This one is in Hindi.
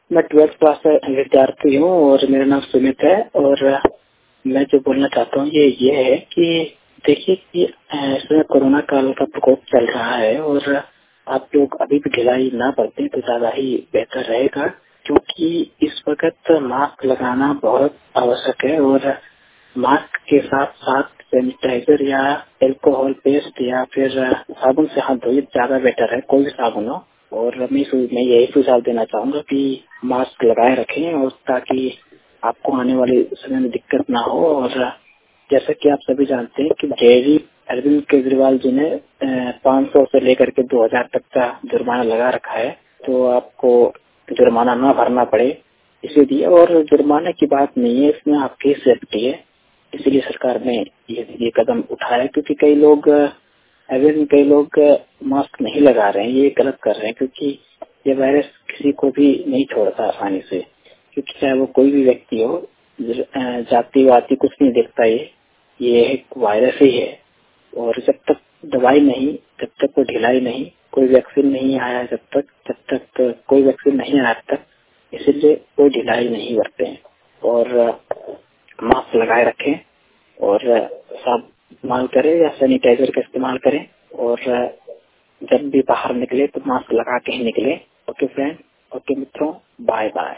मैं 12th क्लास का विद्यार्थी हूँ और मेरा नाम सुमित है। और मैं जो बोलना चाहता हूँ ये है कि देखिए कि इसमें कोरोना काल का प्रकोप चल रहा है और आप लोग अभी भी ढिलाई ना बरतें तो ज्यादा ही बेहतर रहेगा, क्योंकि इस वक्त मास्क लगाना बहुत आवश्यक है। और मास्क के साथ साथ सैनिटाइजर या एल्कोहल पेस्ट या फिर साबुन से हाथ धोइए, ज्यादा बेटर है, कोई भी साबुन हो। और मैं यही सुझाव देना चाहूंगा कि मास्क लगाए रखें और ताकि आपको आने वाले समय में दिक्कत ना हो। और जैसा कि आप सभी जानते हैं कि जेडी अरविंद केजरीवाल जी ने 500 से लेकर के 2000 तक का जुर्माना लगा रखा है, तो आपको जुर्माना ना भरना पड़े इसीलिए। और जुर्माने की बात नहीं है, इसमें आपकी सेफ्टी है, इसीलिए सरकार ने ये कदम उठाया। क्योंकि कई लोग मास्क नहीं लगा रहे हैं, ये गलत कर रहे हैं, क्योंकि ये वायरस किसी को भी नहीं छोड़ता आसानी से, क्योंकि चाहे वो कोई भी व्यक्ति हो, जाति वाति कुछ नहीं देखता, ये एक वायरस ही है। और जब तक दवाई नहीं, जब तक कोई ढिलाई नहीं, कोई वैक्सीन नहीं आया, जब तक कोई वैक्सीन नहीं आया तक, इसलिए कोई ढिलाई नहीं बरते हैं और मास्क लगाए रखें और साबुन इस्तेमाल करें या सैनिटाइजर का इस्तेमाल करें। और जब भी बाहर निकले तो मास्क लगा के ही निकले। ओके फ्रेंड, ओके मित्रों, बाय बाय।